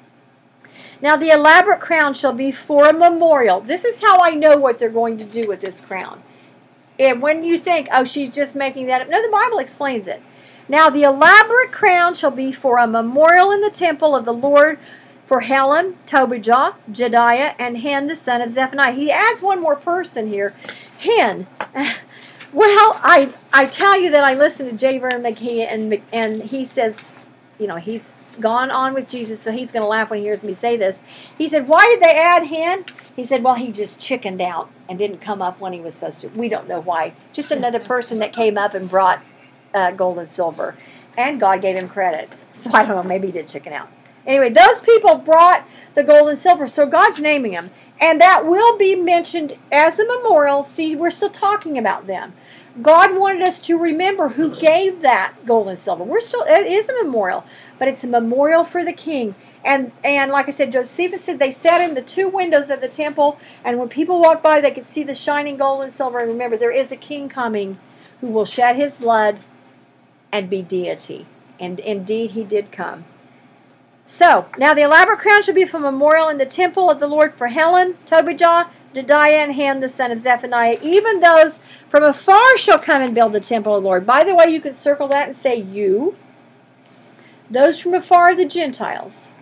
Now the elaborate crown shall be for a memorial. This is how I know what they're going to do with this crown. And when you think, oh, she's just making that up. No, the Bible explains it. Now the elaborate crown shall be for a memorial in the temple of the Lord for Helem, Tobijah, Jediah, and Hen, the son of Zephaniah. He adds one more person here. Hen. Well, I I tell you that I listen to J. Vernon McGee, and, and he says, you know, he's gone on with Jesus, so he's going to laugh when he hears me say this. He said, why did they add Hen? He said, well, he just chickened out and didn't come up when he was supposed to. We don't know why. Just another person that came up and brought uh, gold and silver. And God gave him credit. So I don't know, maybe he did chicken out. Anyway, those people brought the gold and silver, so God's naming them. And that will be mentioned as a memorial. See, we're still talking about them. God wanted us to remember who gave that gold and silver. We're still, it is a memorial, but it's a memorial for the king. And and like I said, Josephus said they sat in the two windows of the temple, and when people walked by, they could see the shining gold and silver. And remember, there is a king coming who will shed his blood and be deity. And indeed, he did come. So, now the elaborate crown shall be for memorial in the temple of the Lord for Helen, Tobijah, Jediah, and Hen, the son of Zephaniah. Even those from afar shall come and build the temple of the Lord. By the way, you could circle that and say you. Those from afar are the Gentiles.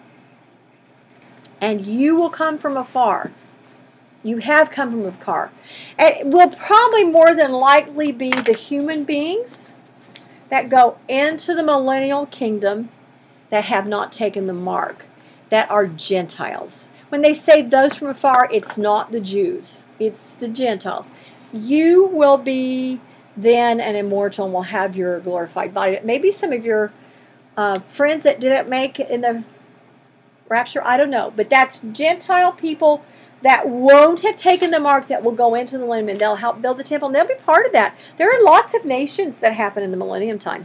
And you will come from afar. You have come from afar. And it will probably more than likely be the human beings that go into the millennial kingdom that have not taken the mark, that are Gentiles. When they say those from afar, it's not the Jews. It's the Gentiles. You will be then an immortal and will have your glorified body. Maybe some of your uh, friends that didn't make it in the rapture, I don't know. But that's Gentile people that won't have taken the mark that will go into the millennium, and they'll help build the temple, and they'll be part of that. There are lots of nations that happen in the millennium time.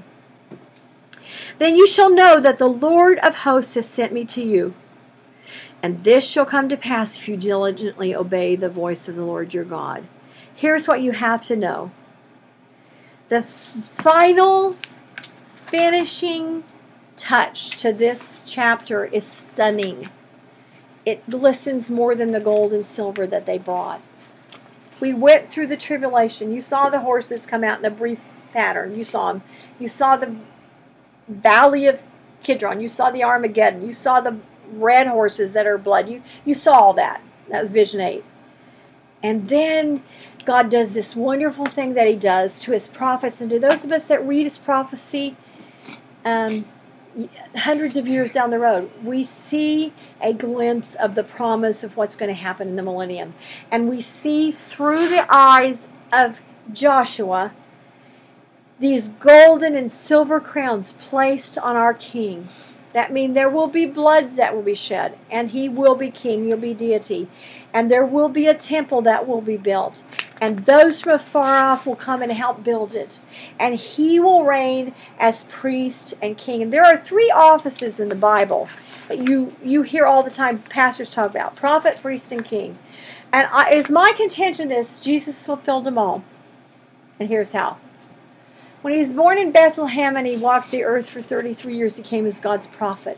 Then you shall know that the Lord of hosts has sent me to you. And this shall come to pass if you diligently obey the voice of the Lord your God. Here's what you have to know. The final finishing touch to this chapter is stunning. It glistens more than the gold and silver that they brought. We went through the tribulation. You saw the horses come out in a brief pattern. You saw them. You saw the Valley of Kidron. You saw the Armageddon. You saw the red horses that are blood. You you saw all that. That was vision eight. And then God does this wonderful thing that he does to his prophets, and to those of us that read his prophecy um, hundreds of years down the road, we see a glimpse of the promise of what's going to happen in the millennium. And we see through the eyes of Joshua these golden and silver crowns placed on our king. That means there will be blood that will be shed, and he will be king, he'll be deity. And there will be a temple that will be built, and those from afar off will come and help build it. And he will reign as priest and king. And there are three offices in the Bible that you, you hear all the time pastors talk about: prophet, priest, and king. And I, it's my contention is Jesus fulfilled them all. And here's how. When he was born in Bethlehem and he walked the earth for thirty-three years, he came as God's prophet.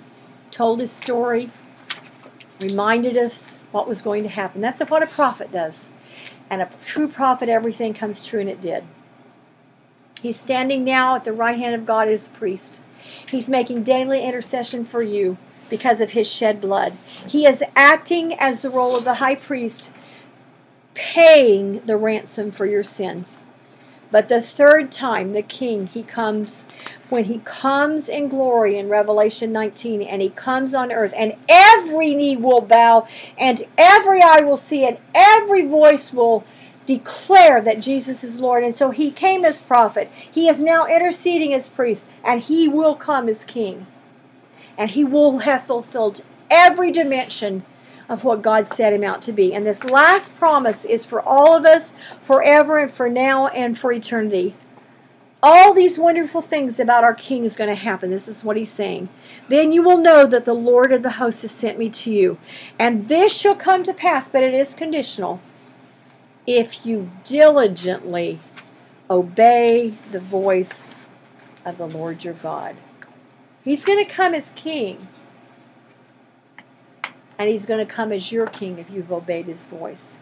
told his story, reminded us what was going to happen. That's what a prophet does. And a true prophet, everything comes true, and it did. He's standing now at the right hand of God as a priest. He's making daily intercession for you because of his shed blood. He is acting as the role of the high priest, paying the ransom for your sin. But the third time, the king, he comes, when he comes in glory in Revelation nineteen, and he comes on earth, and every knee will bow, and every eye will see, and every voice will declare that Jesus is Lord. And so he came as prophet. He is now interceding as priest, and he will come as king. And he will have fulfilled every dimension of what God set him out to be. And this last promise is for all of us, forever and for now and for eternity. All these wonderful things about our King is going to happen. This is what he's saying. Then you will know that the Lord of the hosts has sent me to you. And this shall come to pass, but it is conditional, if you diligently obey the voice of the Lord your God. He's going to come as king. And he's going to come as your king if you've obeyed his voice.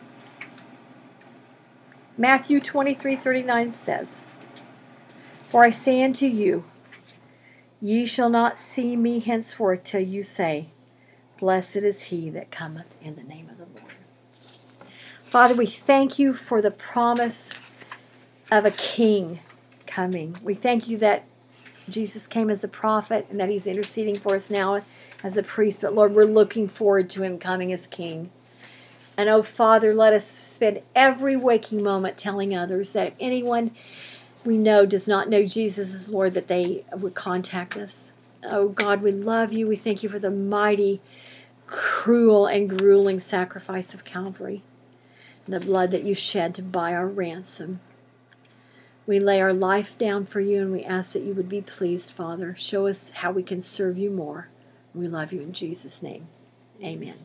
Matthew twenty-three thirty-nine says, For I say unto you, ye shall not see me henceforth till you say, Blessed is he that cometh in the name of the Lord. Father, we thank you for the promise of a king coming. We thank you that Jesus came as a prophet and that he's interceding for us now as a priest. But Lord, we're looking forward to him coming as king. And oh, Father, let us spend every waking moment telling others that if anyone we know does not know Jesus as Lord, that they would contact us. Oh, God, we love you. We thank you for the mighty, cruel, and grueling sacrifice of Calvary, and the blood that you shed to buy our ransom. We lay our life down for you, and we ask that you would be pleased, Father. Show us how we can serve you more. We love you in Jesus' name. Amen.